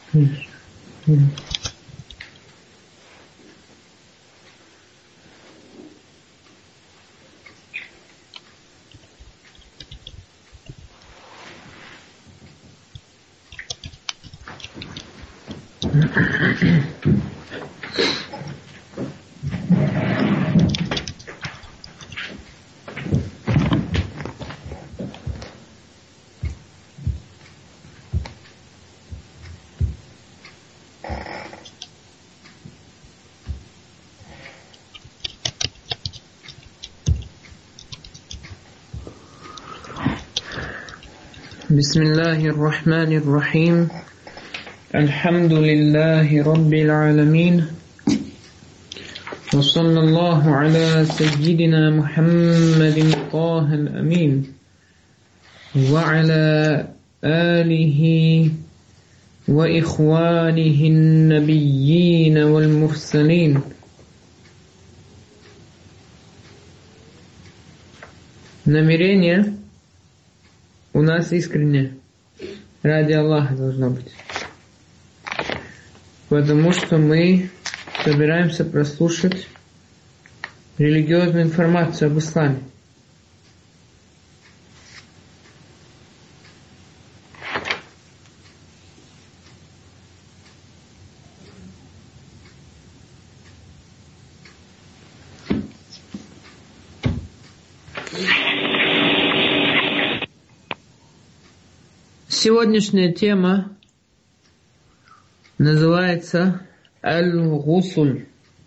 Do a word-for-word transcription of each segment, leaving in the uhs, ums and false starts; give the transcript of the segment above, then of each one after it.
بسم الله الرحمن الرحيم الحمد لله رب العالمين وصلى الله على سيدنا محمد طه الأمين وعلى آله وإخوانه النبيين والمرسلين. Намерение у нас искренне, ради Аллаха должно быть. Потому что мы собираемся прослушать религиозную информацию об исламе. Сегодняшняя тема называется аль-гусуль.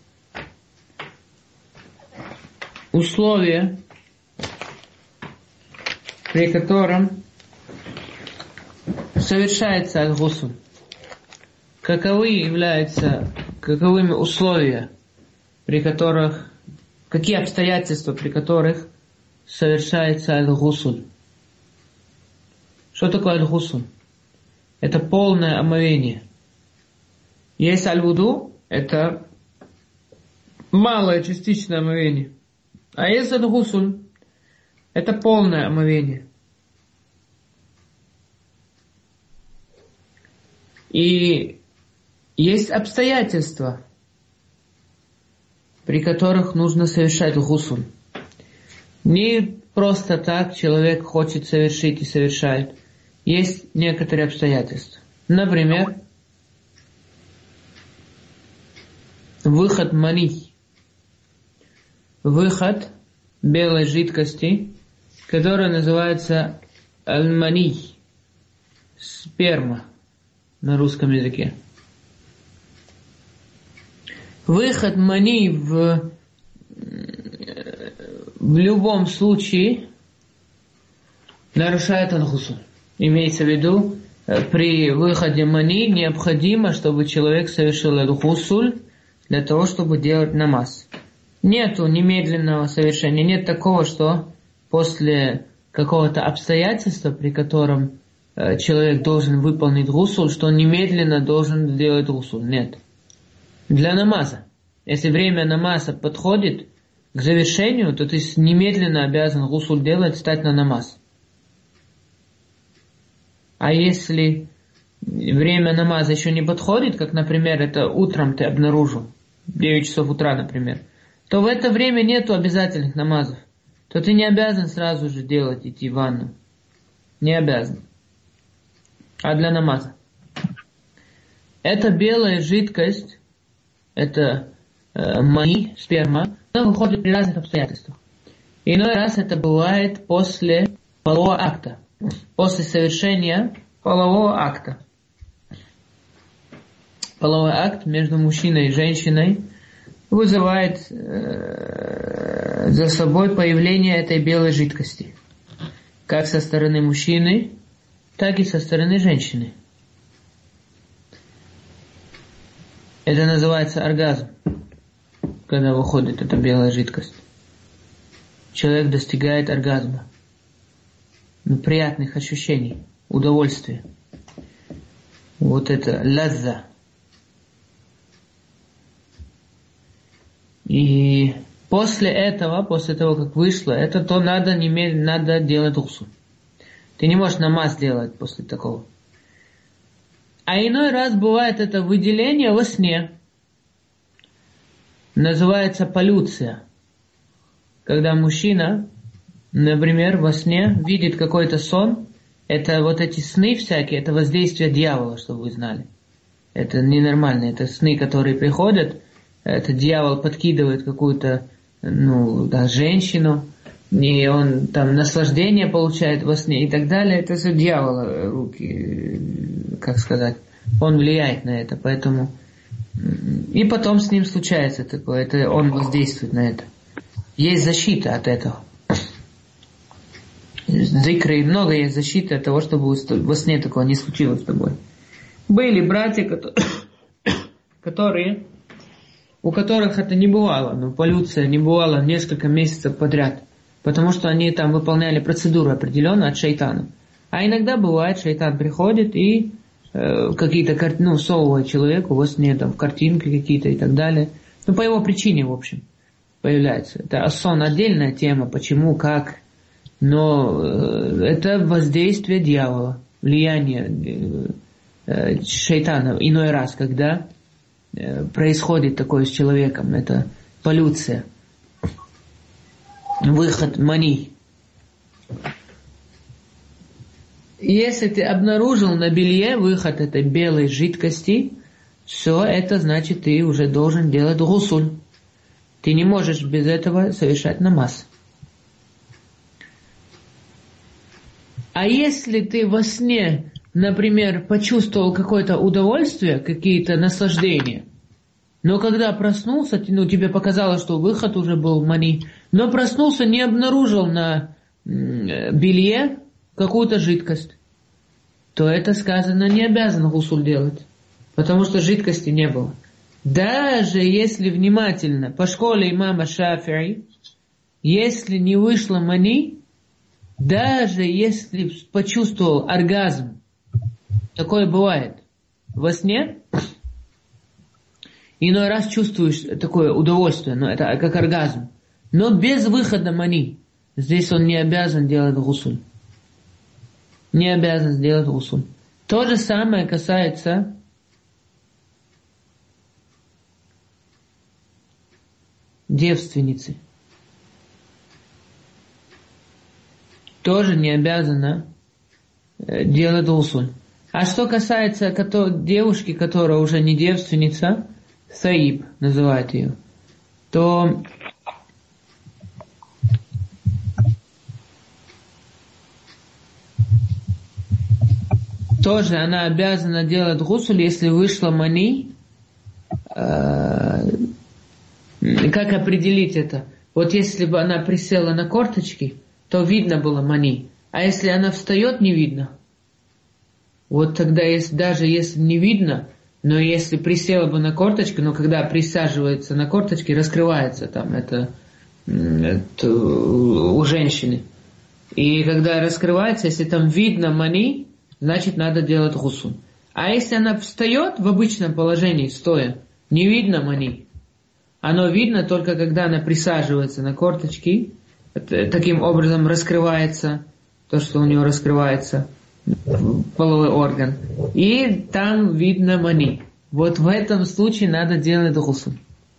Условия, при котором совершается аль-гусуль. Каковы являются, каковыми условия, при которых, какие обстоятельства, при которых совершается аль-гусуль. Что такое аль-гусуль? Это полное омовение. Есть аль-вуду, это малое частичное омовение. А есть аль-гусуль, это полное омовение. И есть обстоятельства, при которых нужно совершать гусуль. Не просто так человек хочет совершить и совершает. Есть некоторые обстоятельства. Например, выход мани. Выход белой жидкости, которая называется аль-мани. Сперма на русском языке. Выход мани в, в любом случае нарушает аль-гусуль. Имеется в виду, при выходе мани необходимо, чтобы человек совершил аль-гусуль для того, чтобы делать намаз. Нету немедленного совершения, нет такого, что после какого-то обстоятельства, при котором человек должен выполнить гусуль, что он немедленно должен делать гусуль. Нет. Для намаза. Если время намаза подходит к завершению, то ты немедленно обязан гусуль делать, встать на намаз. А если время намаза еще не подходит, как, например, это утром ты обнаружил, девять часов утра, например, то в это время нету обязательных намазов. То ты не обязан сразу же делать, идти в ванну. Не обязан. А для намаза. Это белая жидкость, это э, мани, сперма, она выходит при разных обстоятельствах. Иной раз это бывает после полового акта. После совершения полового акта. Половой акт между мужчиной и женщиной вызывает э, за собой появление этой белой жидкости. Как со стороны мужчины, так и со стороны женщины. Это называется оргазм, когда выходит эта белая жидкость. Человек достигает оргазма. Приятных ощущений, удовольствия. Вот это лазза. И после этого, после того, как вышло, это то надо, немедленно надо делать гусуль. Ты не можешь намаз делать после такого. А иной раз бывает это выделение во сне. Называется полюция. Когда мужчина, например, во сне видит какой-то сон, это вот эти сны всякие, это воздействие дьявола, чтобы вы знали. Это ненормально, это сны, которые приходят, это дьявол подкидывает какую-то, ну, да, женщину, и он там наслаждение получает во сне и так далее. Это все дьявола руки, как сказать, он влияет на это, поэтому... И потом с ним случается такое, это он воздействует на это. Есть защита от этого. Зикры и много есть защиты от того, чтобы во сне такого не случилось с тобой. Были братья, которые, у которых это не бывало, но полюция не бывала несколько месяцев подряд, потому что они там выполняли процедуру определенную от шайтана. А иногда бывает, шайтан приходит и э, какие-то картины, ну, всовывает человеку во сне, там, картинки какие-то и так далее. Ну, по его причине, в общем, появляется. Это сон отдельная тема, почему, как, но э, это воздействие дьявола, влияние э, шайтана. Иной раз, когда э, происходит такое с человеком, это полюция, выход мани. Если ты обнаружил на белье выход этой белой жидкости, все это значит, ты уже должен делать гусуль. Ты не можешь без этого совершать намаз. А если ты во сне, например, почувствовал какое-то удовольствие, какие-то наслаждения, но когда проснулся, ну, тебе показалось, что выход уже был мани, но проснулся, не обнаружил на белье какую-то жидкость, то это сказано, не обязан гусуль делать, потому что жидкости не было. Даже если внимательно, по школе имама Шафи'и, если не вышло мани, даже если почувствовал оргазм, такое бывает, во сне, иной раз чувствуешь такое удовольствие, но это как оргазм, но без выхода мани, здесь он не обязан делать гусуль. Не обязан сделать гусуль. То же самое касается девственницы. Тоже не обязана делать гусуль. А что касается девушки, которая уже не девственница, саиб называют ее, то тоже она обязана делать гусуль, если вышла мани. Э, как определить это? Вот если бы она присела на корточки, то видно было мани. А если она встает, не видно. Вот тогда, если, даже если не видно, но если присела бы на корточки, но когда присаживается на корточки, раскрывается там это, это у женщины. И когда раскрывается, если там видно мани, значит, надо делать гусуль. А если она встает в обычном положении, стоя, не видно мани. Оно видно только, когда она присаживается на корточки, таким образом раскрывается то, что у нее раскрывается половой орган. И там видно мани. Вот в этом случае надо делать гусуль.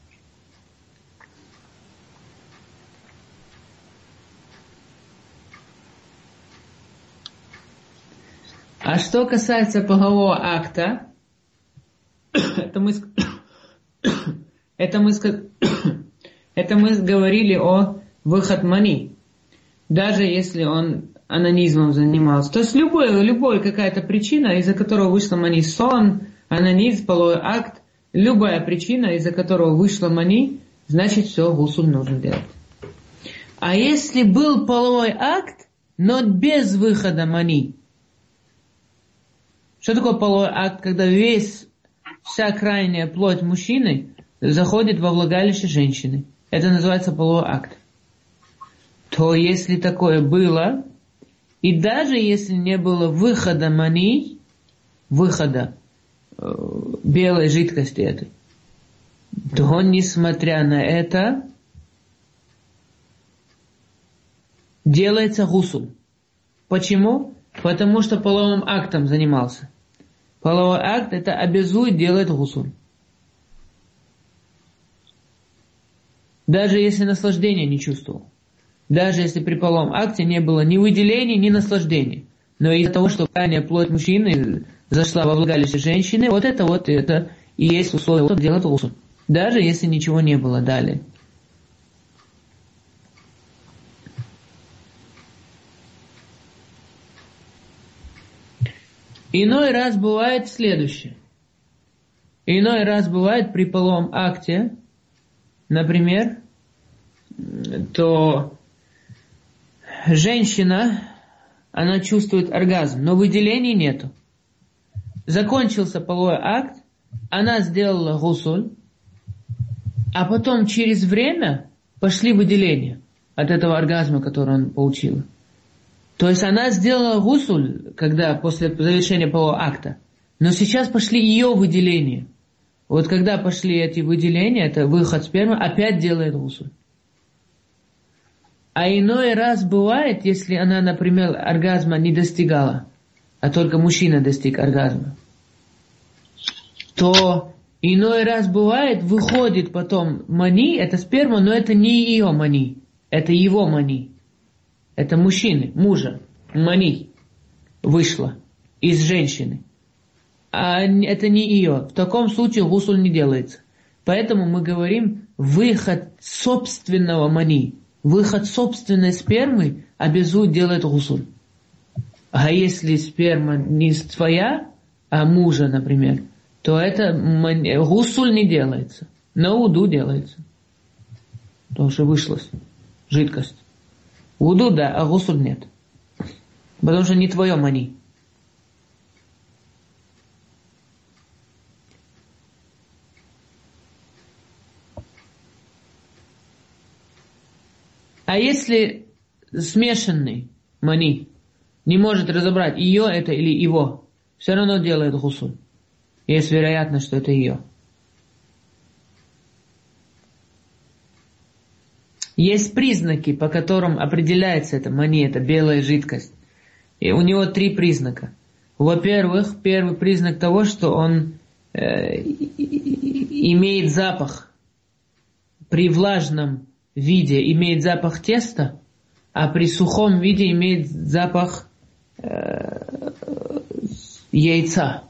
А что касается полового акта, это мы, это мы, это мы говорили о выход мани, даже если он анонизмом занимался. То есть любой, любой какая-то причина, из-за которого вышла мани, сон, анонизм, половой акт, любая причина, из-за которого вышла мани, значит все, гусуль нужно делать. А если был половой акт, но без выхода мани, что такое половой акт, когда весь, вся крайняя плоть мужчины заходит во влагалище женщины? Это называется половой акт. То если такое было, и даже если не было выхода мани, выхода э, белой жидкости этой, то, несмотря на это, делается гусуль. Почему? Потому что половым актом занимался. Половой акт это обязует делать гусуль. Даже если наслаждения не чувствовал. Даже если при половом акте не было ни выделения, ни наслаждения. Но из-за того, что крайняя плоть мужчины зашла во влагалище женщины, вот это вот это и есть условие вот, делать гусуль. Даже если ничего не было далее. Иной раз бывает следующее. Иной раз бывает при половом акте, например, то женщина, она чувствует оргазм, но выделений нету. Закончился половой акт, она сделала гусуль, а потом через время пошли выделения от этого оргазма, который он получил. То есть она сделала гусуль, когда после завершения полового акта, но сейчас пошли ее выделения. Вот когда пошли эти выделения, это выход спермы, опять делает гусуль. А иной раз бывает, если она, например, оргазма не достигала, а только мужчина достиг оргазма, то иной раз бывает, выходит потом мани, это сперма, но это не ее мани, это его мани. Это мужчины, мужа, мани вышла из женщины. А это не ее. В таком случае гусуль не делается. Поэтому мы говорим, выход собственного мани, выход собственной спермы обязует делать гусуль. А если сперма не твоя, а мужа, например, то это гусуль не делается. Но уду делается. Потому что вышла жидкость. Уду да, а гусуль нет. Потому что не твое мани. А если смешанный мани не может разобрать, ее это или его, все равно делает гусуль. Есть вероятность, что это ее. Есть признаки, по которым определяется это мани, это белая жидкость. И у него три признака. Во-первых, первый признак того, что он э, имеет запах. При влажном виде имеет запах теста, а при сухом виде имеет запах э, яйца.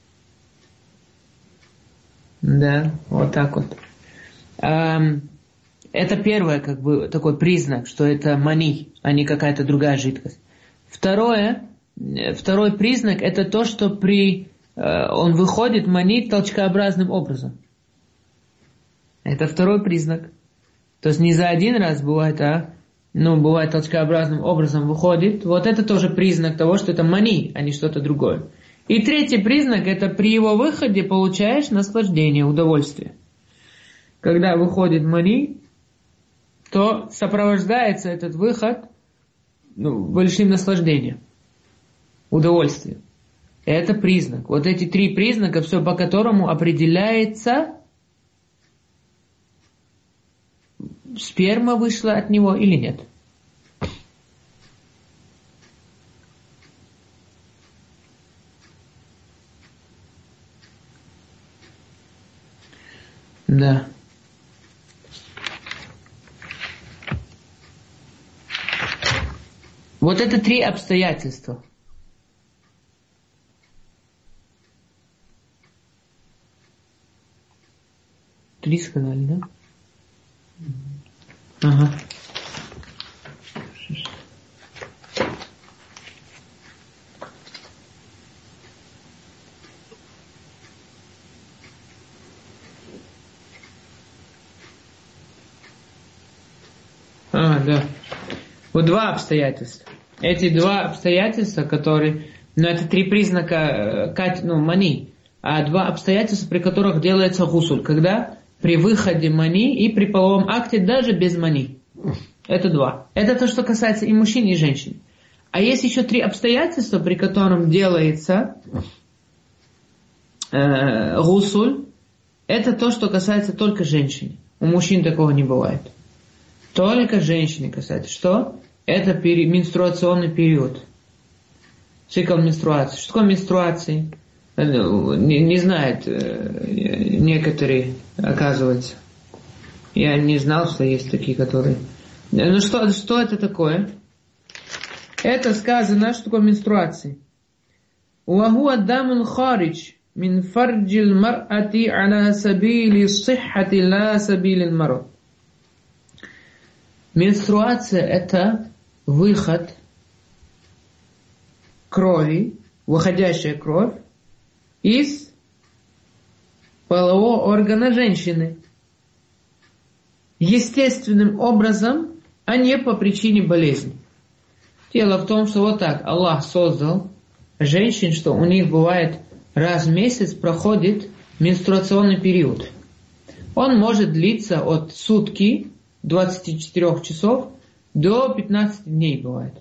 Да, вот так вот. Эм, Это первое, как бы, такой признак, что это мани, а не какая-то другая жидкость. Второе, второй признак, это то, что при, э, он выходит мани толчкообразным образом. Это второй признак. То есть не за один раз бывает, а ну, бывает толчкообразным образом выходит. Вот это тоже признак того, что это мани, а не что-то другое. И третий признак, это при его выходе получаешь наслаждение, удовольствие. Когда выходит мани, то сопровождается этот выход ну, большим наслаждением, удовольствием. Это признак. Вот эти три признака, все по которому определяется, сперма вышла от него или нет. Да. Вот это три обстоятельства. Три сказали, да? Ага. А, да. Вот два обстоятельства. Эти два обстоятельства, которые... Ну, это три признака э, ну, мани. А два обстоятельства, при которых делается гусуль. Когда? При выходе мани и при половом акте даже без мани. Это два. Это то, что касается и мужчин, и женщин. А есть еще три обстоятельства, при котором делается э, гусуль. Это то, что касается только женщин. У мужчин такого не бывает. Только женщины касается. Что? Это пери- менструационный период. Цикл менструации. Что такое менструации? не, не знают некоторые, оказывается. Я не знал, что есть такие, которые... Ну что, что это такое? Это сказано, что такое менструация. وهو الدم الخارج من فرج المرأة على سبيل الصحة لا سبيل المرض. Менструация – это выход крови, выходящая кровь из полового органа женщины. Естественным образом, а не по причине болезни. Дело в том, что вот так Аллах создал женщин, что у них бывает раз в месяц проходит менструационный период. Он может длиться от сутки, двадцати четырёх часов, до пятнадцати дней бывает.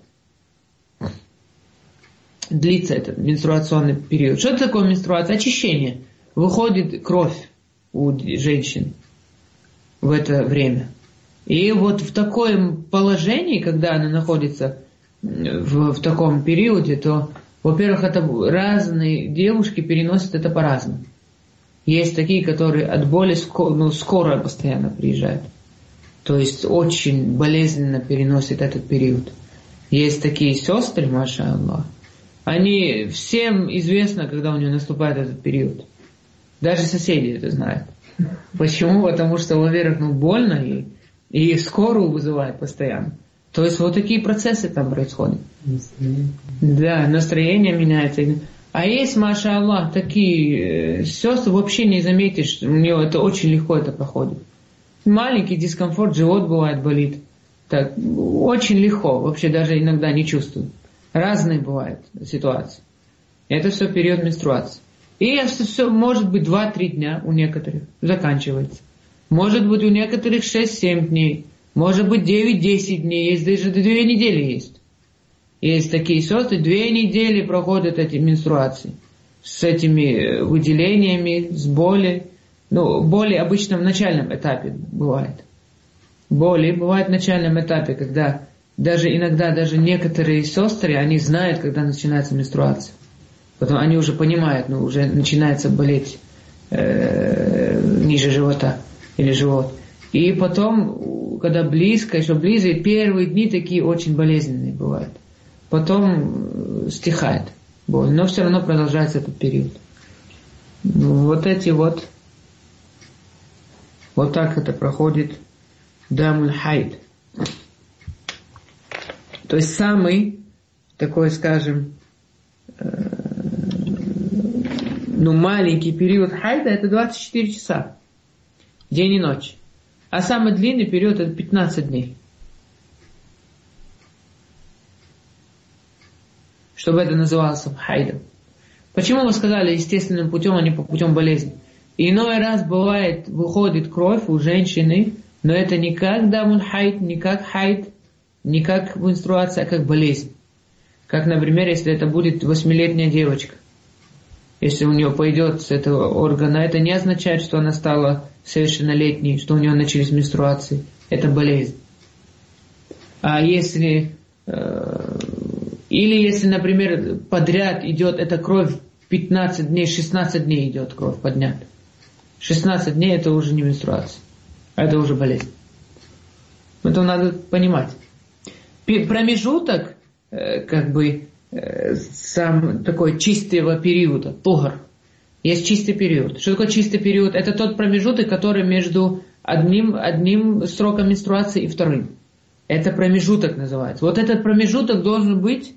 Длится этот менструационный период. Что такое менструация? Очищение. Выходит кровь у женщин в это время. И вот в таком положении, когда она находится в, в таком периоде, то, во-первых, это разные девушки переносят это по-разному. Есть такие, которые от боли скоро, ну, скоро постоянно приезжают. То есть очень болезненно переносят этот период. Есть такие сестры, маша Аллах, они, всем известно, когда у нее наступает этот период. Даже соседи это знают. Почему? Потому что, во-первых, ну, больно ей, и скорую вызывает постоянно. То есть вот такие процессы там происходят. Настроение. Да, настроение меняется. А есть, маша Аллах, такие э, сестры, вообще не заметишь, у нее это очень легко это проходит. Маленький дискомфорт, живот бывает болит. Так, очень легко, вообще даже иногда не чувствуют. Разные бывают ситуации. Это все период менструации. И это все может быть два-три дня у некоторых, заканчивается. Может быть у некоторых шесть-семь дней. Может быть девять-десять дней. Есть даже две недели есть. Есть такие сестры, две недели проходят эти менструации. С этими выделениями, с болью. Ну, боли обычно в начальном этапе бывает. Боли бывают в начальном этапе, когда даже иногда даже некоторые сестры, они знают, когда начинается менструация. Потом они уже понимают, ну, уже начинается болеть э, ниже живота или живот. И потом, когда близко, еще ближе, первые дни такие очень болезненные бывают. Потом стихает боль, но все равно продолжается этот период. Ну, вот эти вот, вот так это проходит дамуль хайд. То есть самый такой, скажем, э, ну, маленький период хайда это двадцать четыре часа, день и ночь. А самый длинный период это пятнадцать дней. Чтобы это называлось хайдом. Почему мы сказали естественным путем, а не по путем болезни? Иной раз бывает, выходит кровь у женщины, но это не как дамуль хайд, не как хайд, не как менструация, а как болезнь. Как, например, если это будет восьмилетняя девочка. Если у нее пойдет с этого органа, это не означает, что она стала совершеннолетней, что у нее начались менструации. Это болезнь. А если... Э, или если, например, подряд идет эта кровь пятнадцать дней, шестнадцать дней идет кровь поднят. шестнадцать дней это уже не менструация. А это уже болезнь. Это надо понимать. Промежуток, э, как бы, э, сам такой чистого периода, тугар. Есть чистый период. Что такое чистый период? Это тот промежуток, который между одним, одним сроком менструации и вторым. Это промежуток называется. Вот этот промежуток должен быть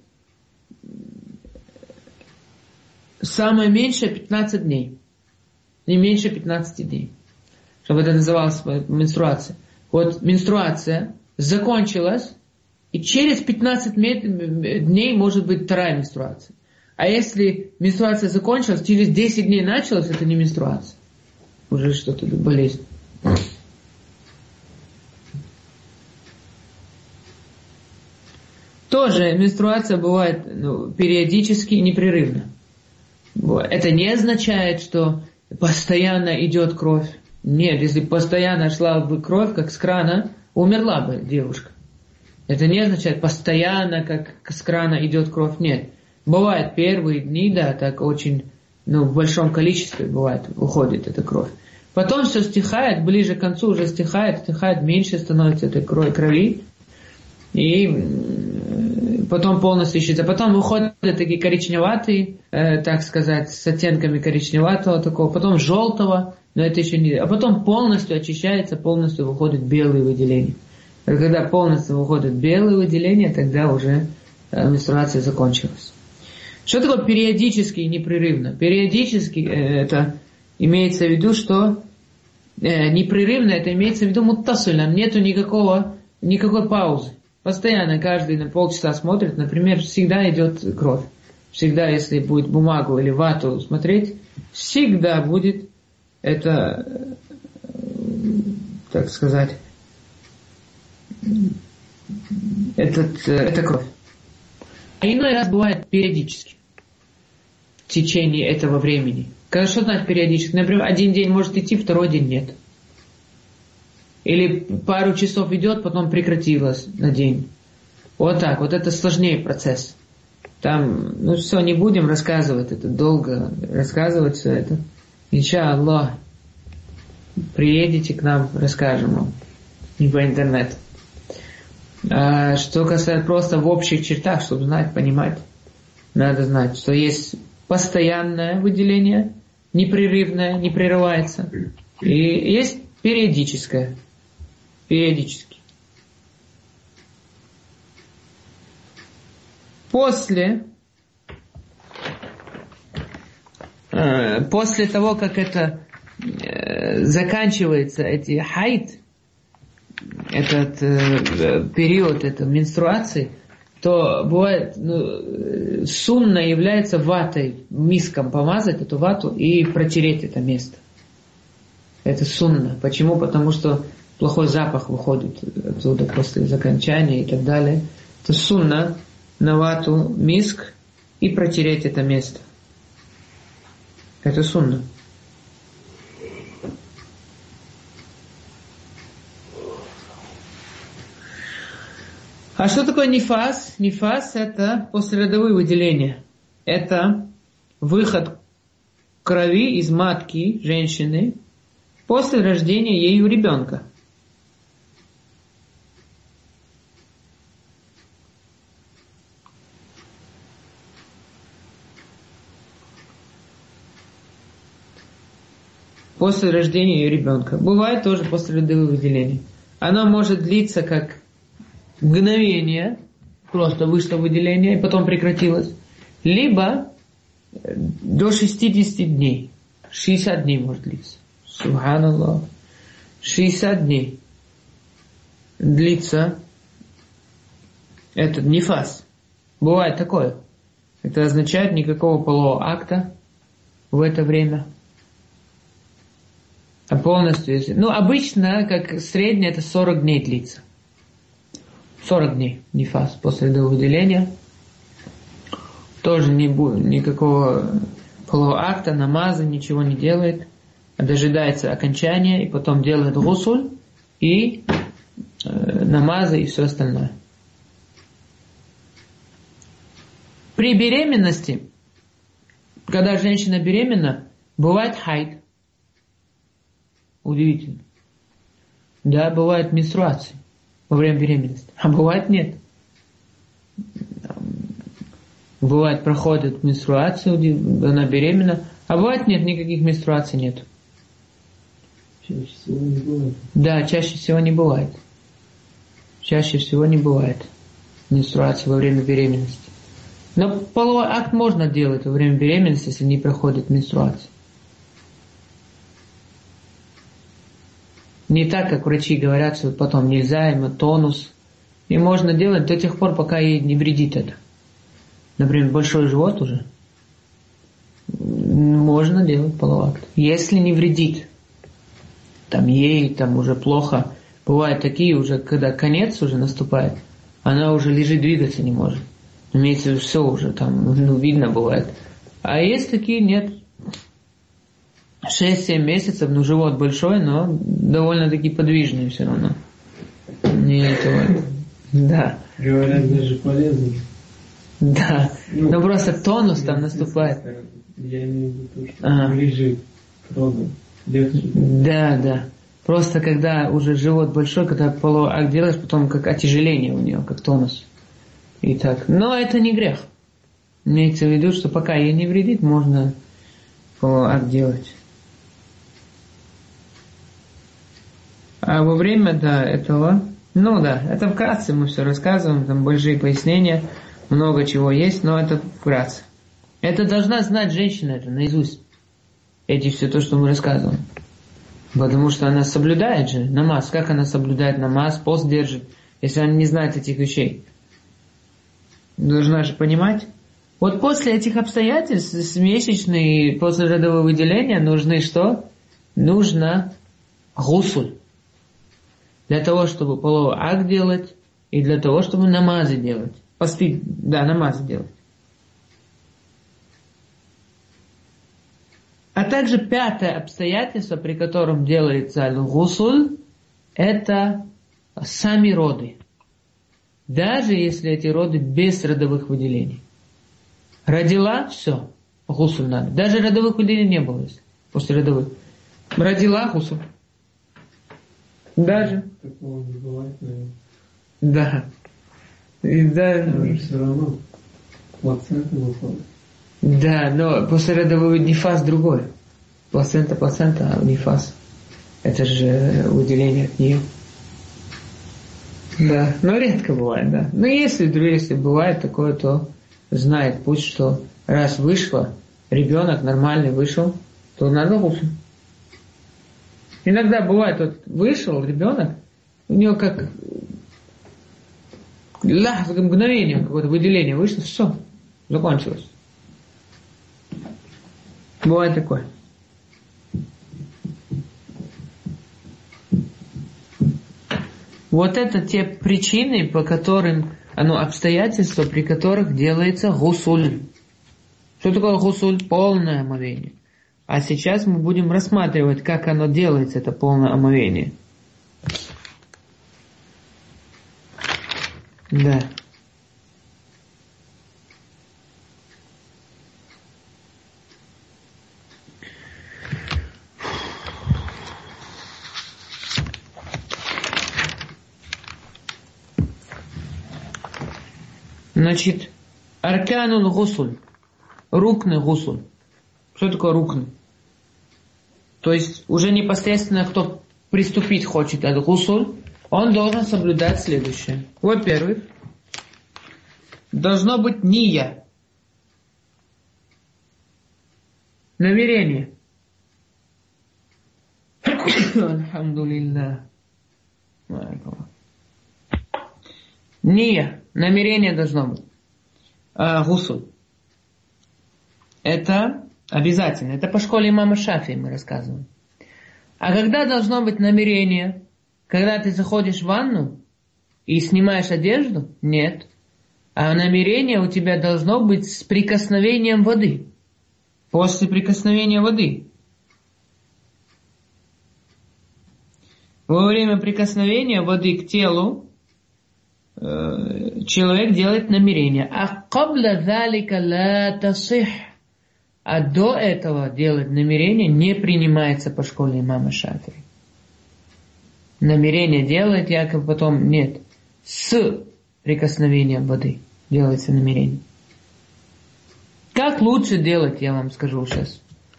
самое меньшее пятнадцать дней. Не меньше пятнадцати дней. Чтобы это называлось менструация. Вот менструация закончилась, и через пятнадцать дней может быть вторая менструация. А если менструация закончилась, через десять дней началась, это не менструация. Уже что-то, болезнь. Тоже менструация бывает, ну, периодически и непрерывно. Это не означает, что постоянно идет кровь. Нет, если постоянно шла бы кровь, как с крана, умерла бы девушка. Это не означает постоянно, как с крана идет кровь. Нет. Бывает первые дни, да, так очень ну, в большом количестве бывает, уходит эта кровь. Потом все стихает, ближе к концу уже стихает, стихает, меньше становится этой крови. И потом полностью исчезает. Потом выходят такие коричневатые, э, так сказать, с оттенками коричневатого такого, потом желтого, но это еще не... А потом полностью очищается, полностью выходят белые выделения. И когда полностью выходят белые выделения, тогда уже э, менструация закончилась. Что такое периодически и непрерывно? Периодически э, это имеется в виду, что э, непрерывно это имеется в виду муттасильно, нету никакого, никакой паузы. Постоянно каждый на полчаса смотрит, например, всегда идет кровь. Всегда, если будет бумагу или вату смотреть, всегда будет это, так сказать, этот, это кровь. А иной раз бывает периодически, в течение этого времени. Что значит периодически? Например, один день может идти, второй день нет. Или пару часов идет, потом прекратилось на день. Вот так, вот это сложнее процесс. Там, ну все, не будем рассказывать это, долго рассказывать все это. Иншаллах, приедете к нам, расскажем вам. Не по интернету. А что касается просто в общих чертах, чтобы знать, понимать, надо знать, что есть постоянное выделение, непрерывное, не прерывается. И есть периодическое. Периодически. После, э, после того, как это э, заканчивается, эти хайд, этот э, период, это менструации, то бывает, ну, сунна является ватой, миском помазать эту вату и протереть это место. Это сунна. Почему? Потому что плохой запах выходит оттуда после окончания и так далее. Это сунна на вату, миск и протереть это место. Это сунна. А что такое нифас? Нифас — это послеродовые выделения. Это выход крови из матки женщины после рождения ею ребенка. После рождения ее ребенка. Бывает тоже послеродовые выделения. Оно может длиться как мгновение, просто вышло выделение и потом прекратилось. Либо до шестидесяти дней. шестьдесят дней может длиться. Субханаллах. шестьдесят дней длится этот нифас. Бывает такое. Это означает никакого полового акта в это время. А полностью, если... Ну, обычно, как среднее, это сорок дней длится. сорок дней нифас после выделения. Тоже не будет никакого полового акта, намаза, ничего не делает. А дожидается окончания, и потом делает гусуль, и э, намазы, и все остальное. При беременности, когда женщина беременна, бывает хайд. Удивительно. Да, бывает менструации во время беременности. А бывает нет. Бывает проходит менструацию, она беременна, а бывает нет, никаких менструаций нет. Чаще всего не бывает. Да, чаще всего не бывает. Чаще всего не бывает менструации во время беременности. Но половой акт можно делать во время беременности, если не проходит менструация. Не так, как врачи говорят, что потом нельзя, ему тонус. И можно делать до тех пор, пока ей не вредит это. Например, большой живот уже. Можно делать половой акт. Если не вредит. Там ей там уже плохо. Бывают такие уже, когда конец уже наступает, она уже лежит, двигаться не может. Имеется в виду, все уже там, ну, видно бывает. А есть такие, нет. шесть-семь месяцев, ну, живот большой, но довольно-таки подвижный все равно. Не этого. Да. Говорят, даже полезно. Да, Ну, но просто тонус там я наступает. Я имею в виду, что Ага. ближе к роду. Легче. Да, да. Просто когда уже живот большой, когда полуакт делаешь, потом как отяжеление у нее, как тонус. И так. Но это не грех. Имеется в виду, что пока ей не вредит, можно полуакт делать. А во время, да, этого... Ну да, это вкратце мы все рассказываем, там большие пояснения, много чего есть, но это вкратце. Это должна знать женщина, это наизусть. Эти все то, что мы рассказываем. Потому что она соблюдает же намаз. Как она соблюдает намаз, пост держит, если она не знает этих вещей? Должна же понимать. Вот после этих обстоятельств, с месячной, после родового выделения, нужны что? Нужно гусуль. Для того, чтобы половой акт делать, и для того, чтобы намазы делать. Посты, да, намазы делать. А также пятое обстоятельство, при котором делается аль-гусуль, это сами роды. Даже если эти роды без родовых выделений. Родила, все, гусуль надо. Даже родовых выделений не было, если после родовых. Родила, гусуль. Даже. Такого не бывает, наверное. Да. И да. Там же все равно плацента выходит. Да, но после родового нефас другой. Плацента, плацента, а нефас. Это же выделение от нее. Да, но редко бывает, да. Но если, если бывает такое, то знает пусть, что раз вышло, ребенок нормальный вышел, то надо гусуль. Иногда бывает, вот вышел ребенок, у него как лах, мгновение какое-то выделение вышло, все, закончилось. Бывает такое. Вот это те причины, по которым, ну, обстоятельства, при которых делается гусуль. Что такое гусуль? Полное омовение. А сейчас мы будем рассматривать, как оно делается, это полное омовение. Да. Значит, арканул гусуль. Рукны гусуль. Что такое рукны? То есть уже непосредственно кто приступить хочет от гусуль, он должен соблюдать следующее. Во-первых, должно быть ния. Намерение. Алхамдулилlah. Ния. Намерение должно быть. А, гусуль. Это обязательно. Это по школе имама Шафии мы рассказываем. А когда должно быть намерение? Когда ты заходишь в ванну и снимаешь одежду? Нет. А намерение у тебя должно быть с прикосновением воды. После прикосновения воды. Во время прикосновения воды к телу человек делает намерение. А кабля залика ла тасих. А до этого делать намерение не принимается по школе имама Шафии. Намерение делает, якобы потом нет. С прикосновением воды делается намерение. Как лучше делать, я вам скажу сейчас.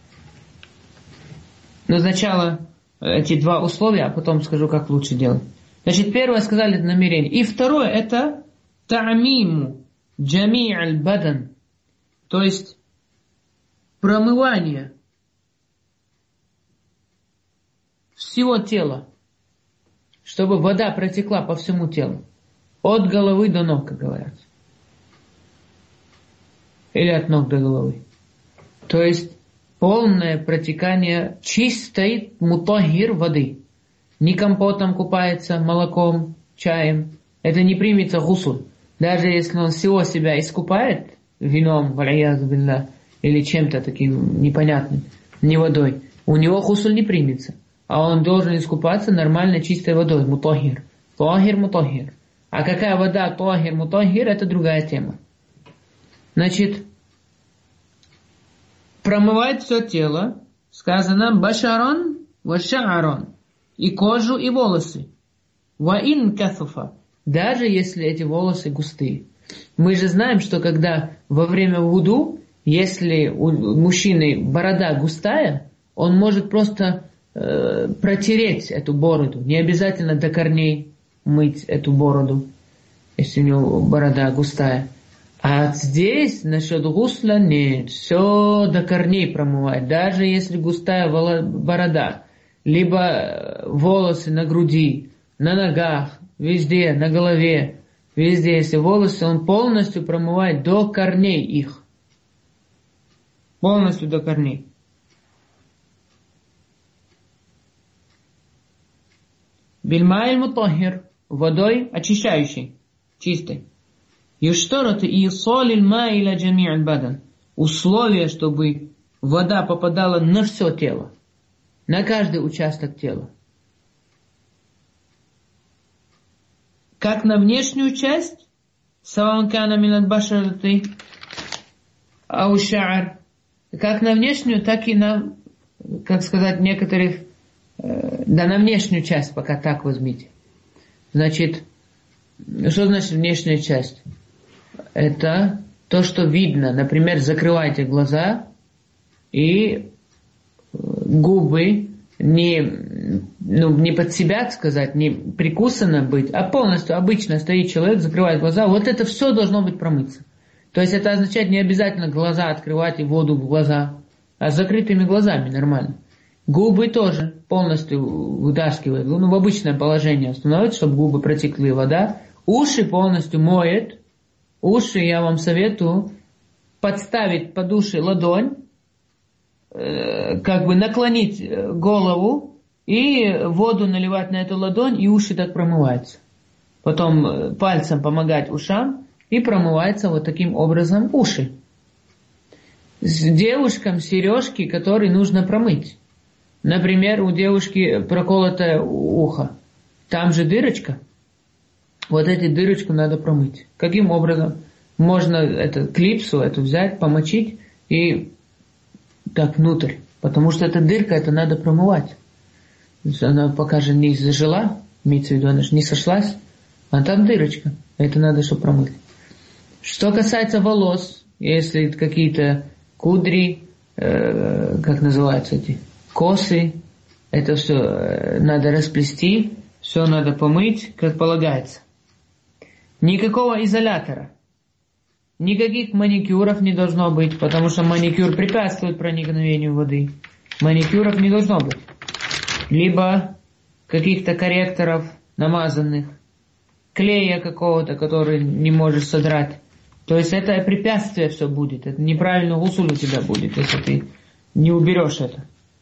Но сначала эти два условия, а потом скажу, как лучше делать. Значит, первое сказали это намерение. И второе это та'миму джами' аль-бадан. То есть промывание всего тела, чтобы вода протекла по всему телу. От головы до ног, как говорят. Или от ног до головы. То есть полное протекание чистой мутахир воды. Не компотом купается, молоком, чаем. Это не примется гусуль. Даже если он всего себя искупает вином, валиязу билля, или чем-то таким непонятным, не водой, у него гусуль не примется. А он должен искупаться нормальной чистой водой, мутахир. Тахир, мутахир. А какая вода тахир, мутахир, это другая тема. Значит, промывать все тело, сказано башарон ва шаарон, и кожу, и волосы. Ва ин кафуфа, даже если эти волосы густые. Мы же знаем, что когда во время вуду, если у мужчины борода густая, он может просто э, протереть эту бороду. Не обязательно до корней мыть эту бороду, если у него борода густая. А здесь насчет гусла нет, все до корней промывать, даже если густая борода, либо волосы на груди, на ногах, везде, на голове, везде, если волосы, он полностью промывает до корней их. Полностью до корней. Бильмайль мутахир, водой очищающей, чистой. Юшторат и солиль майля джами'аль бадан. Условие, чтобы вода попадала на все тело, на каждый участок тела. Как на внешнюю часть, саванкана минат башараты аушар, как на внешнюю, так и на, как сказать, некоторых, э, да на внешнюю часть, пока так возьмите. Значит, что значит внешняя часть? Это то, что видно. Например, закрывайте глаза и губы не, ну, не под себя, так сказать, не прикусано быть, а полностью обычно стоит человек, закрывает глаза. Вот это все должно быть промыться. То есть это означает не обязательно глаза открывать и воду в глаза, а с закрытыми глазами нормально. Губы тоже полностью вытаскивает, ну, в обычное положение становит, чтобы губы протекли вода. Уши полностью моет. Уши я вам советую подставить под уши ладонь, э, как бы наклонить голову и воду наливать на эту ладонь, и уши так промываются. Потом пальцем помогать ушам, и промываются вот таким образом уши. С девушкам сережки, которые нужно промыть. Например, у девушки проколотое ухо. Там же дырочка. Вот эту дырочку надо промыть. Каким образом? Можно эту клипсу эту взять, помочить и так внутрь. Потому что эта дырка, это надо промывать. Она пока же не зажила, имеется в виду, она же не сошлась, а там дырочка. Это надо, чтобы промыть. Что касается волос, если какие-то кудри, э, как называются эти, косы, это все э, надо расплести, все надо помыть, как полагается. Никакого изолятора, никаких маникюров не должно быть, потому что маникюр препятствует проникновению воды. Маникюров не должно быть. Либо каких-то корректоров намазанных, клея какого-то, который не можешь содрать. То есть это препятствие все будет. Это неправильный гусуль у тебя будет, если ты не уберешь это.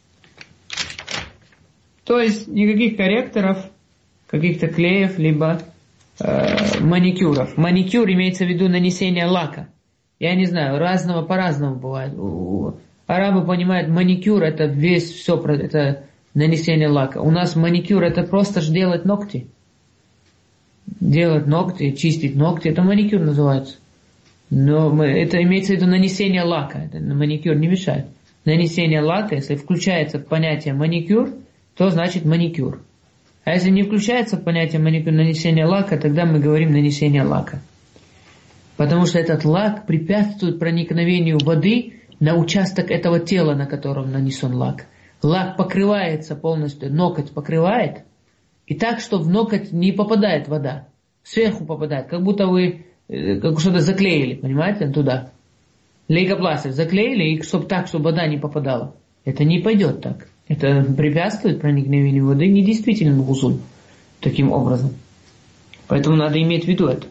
То есть никаких корректоров, каких-то клеев, либо э, маникюров. Маникюр имеется в виду нанесение лака. Я не знаю, разного по-разному бывает. У арабы понимают, маникюр это весь все, это нанесение лака. У нас маникюр это просто же делать ногти. Делать ногти, чистить ногти, это маникюр называется. Но это имеется в виду нанесение лака. Это маникюр не мешает. Нанесение лака, если включается в понятие маникюр, то значит маникюр. А если не включается в понятие маникюр, нанесение лака, тогда мы говорим нанесение лака. Потому что этот лак препятствует проникновению воды на участок этого тела, на котором нанесен лак. Лак покрывается полностью, ноготь покрывает, и так, что в ноготь не попадает вода. Сверху попадает, как будто вы как что-то заклеили, понимаете, туда. Лейкопластырь заклеили, и чтобы так, чтобы вода не попадала. Это не пойдет так. Это препятствует проникновению воды недействительным гусуль таким образом. Поэтому надо иметь в виду это.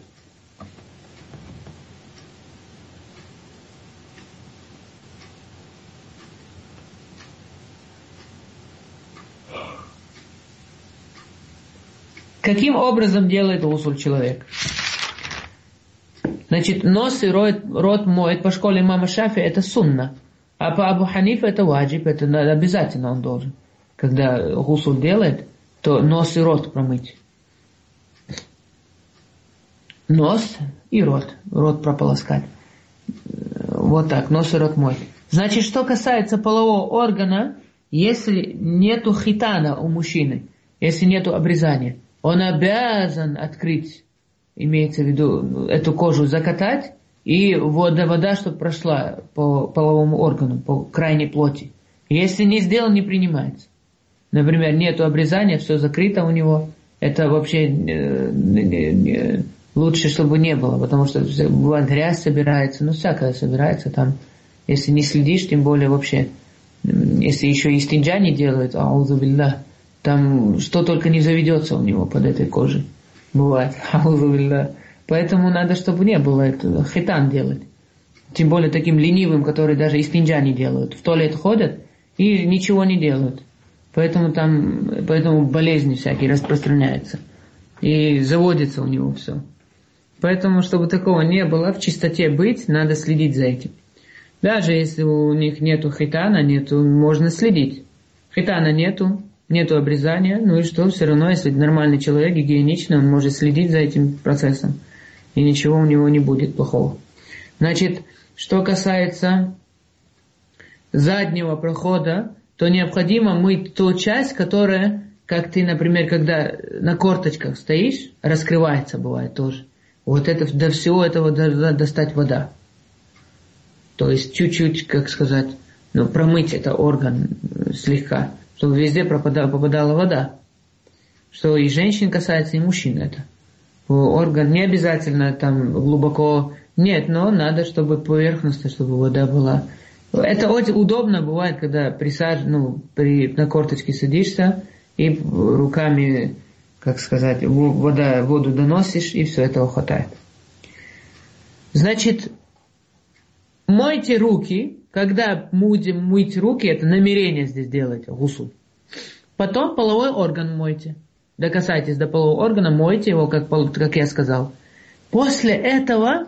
Каким образом делает гусуль человек? Значит, нос и рот, рот моет по школе имама Шафи, это сунна. А по Абу Ханифе это ваджиб, это обязательно он должен. Когда гусуль делает, то нос и рот промыть. Нос и рот. Рот прополоскать. Вот так, нос и рот мой. Значит, что касается полового органа, если нету хитана у мужчины, если нету обрезания, он обязан открыть, имеется в виду, эту кожу закатать, и вода, вода, чтобы прошла по половому органу, по крайней плоти. Если не сделал, не принимается. Например, нету обрезания, все закрыто у него, это вообще э, не, не, лучше, чтобы не было, потому что бывает грязь собирается, ну всякое собирается там. Если не следишь, тем более вообще, если еще и стинджа не делают, аузу билля, там что только не заведется у него под этой кожей. Бывает, аузу билля. Поэтому надо, чтобы не было этого, хитан делать. Тем более таким ленивым, которые даже и стинджа не делают. В туалет ходят и ничего не делают. Поэтому там, поэтому болезни всякие распространяются. И заводится у него все. Поэтому, чтобы такого не было, в чистоте быть, надо следить за этим. Даже если у них нету хитана, нету, можно следить. Хитана нету, нету обрезания, ну и что, все равно, если нормальный человек, гигиеничный, он может следить за этим процессом. И ничего у него не будет плохого. Значит, что касается заднего прохода, то необходимо мыть ту часть, которая, как ты, например, когда на корточках стоишь, раскрывается, бывает тоже. Вот это, до всего этого должна достать вода. То есть чуть-чуть, как сказать, ну, промыть это орган слегка, чтобы везде попадала, попадала вода. Что и женщин касается, и мужчин это. Орган не обязательно там глубоко, нет, но надо, чтобы поверхностно, чтобы вода была. Это очень удобно бывает, когда присаж... ну, при... на корточке садишься и руками, как сказать, вода, воду доносишь, и все этого хватает. Значит, мойте руки, когда будем мыть руки, это намерение здесь делайте, гусул. Потом половой орган мойте. Докасайтесь до полового органа, мойте его, как, как я сказал. После этого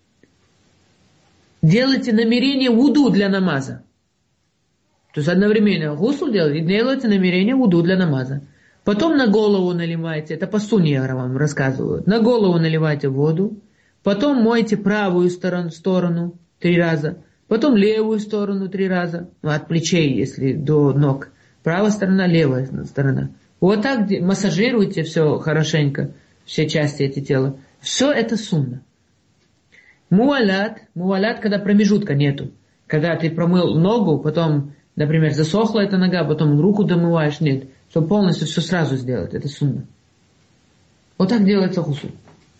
делайте намерение вуду для намаза. То есть одновременно гусул делайте и делайте намерение вуду для намаза. Потом на голову наливайте, это по сунне я вам рассказываю, на голову наливайте воду, потом мойте правую сторону, сторону три раза, потом левую сторону три раза, ну, от плечей, если до ног. Правая сторона, левая сторона. Вот так массажируйте все хорошенько, все части эти тела. Все это сунна. Муалят, муалят, когда промежутка нету. Когда ты промыл ногу, потом, например, засохла эта нога, потом руку домываешь, нет. Чтобы полностью все сразу сделать, это сунна. Вот так делается гусуль.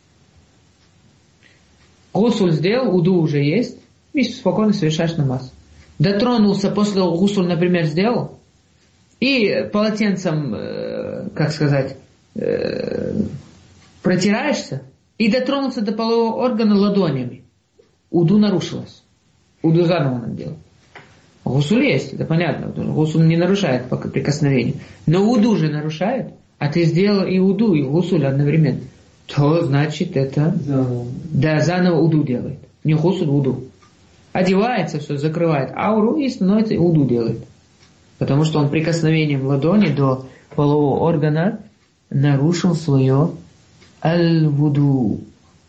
Гусуль сделал, уду уже есть, и спокойно совершаешь намаз. Дотронулся после гусуль, например, сделал, и полотенцем, э, как сказать, э, протираешься, и дотронулся до полового органа ладонями. Уду нарушилось. Уду заново надо делать. Гусуль есть, это понятно. Гусуль не нарушает пока прикосновение. Но уду же нарушает, а ты сделал и уду, и гусуль одновременно. То значит это... Заново. Да, заново уду делает. Не гусуль, уду. Одевается, все, закрывает ауру и становится и уду делает. Потому что он прикосновением ладони до полового органа нарушил свое аль-вуду.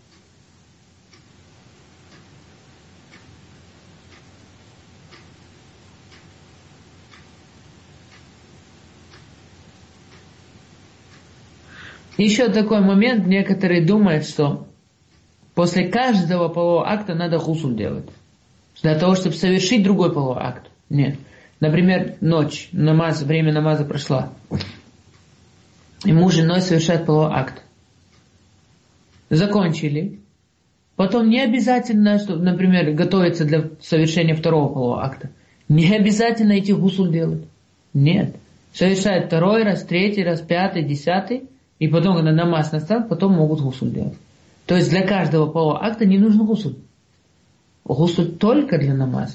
Еще такой момент, некоторые думают, что после каждого полового акта надо гусуль делать. Для того, чтобы совершить другой половой акт. Нет. Например, ночь, намаз, время намаза прошла. И муж с женой совершают половой акт. Закончили. Потом не обязательно, что, например, готовиться для совершения второго полового акта. Не обязательно идти гусуль делать. Нет. Совершают второй раз, третий раз, пятый, десятый. И потом, когда намаз настанет, потом могут гусуль делать. То есть для каждого полового акта не нужен гусуль. Гусуль только для намаза.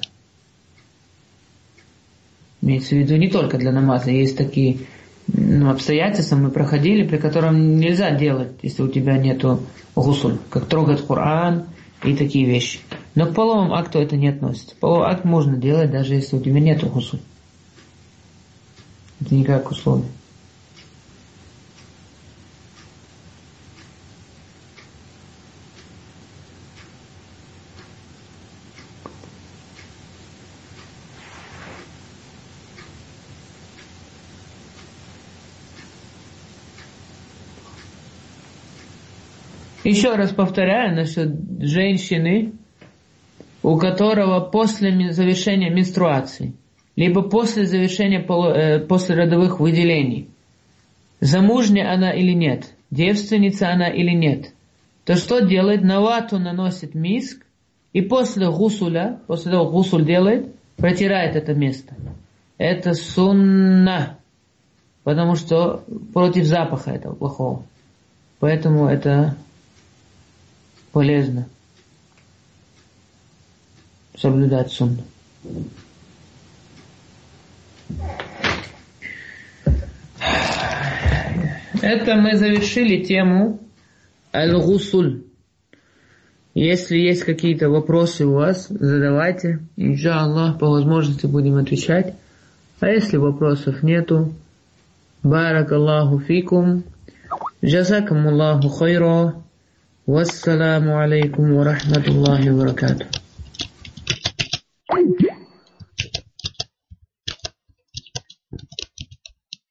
Имеется в виду не только для намаза. Есть такие ну, обстоятельства, мы проходили, при котором нельзя делать, если у тебя нету гусуль. Как трогать Коран и такие вещи. Но к половому акту это не относится. Половой акт можно делать, даже если у тебя нету гусуль. Это не как условие. Еще раз повторяю насчет женщины, у которого после завершения менструации, либо после завершения послеродовых выделений, замужняя она или нет, девственница она или нет, то что делает? На вату наносит миск, и после гусуля, после того гусуль делает, протирает это место. Это сунна, потому что против запаха этого плохого. Поэтому это полезно соблюдать сунну. Это мы завершили тему аль-гусуль. Если есть какие-то вопросы у вас, задавайте. Иншаллах, по возможности будем отвечать. А если вопросов нету, баракаллаху фикум, джазакамуллаху хайра, вассаламу алейкум ва рахматуллахи ва баракатух.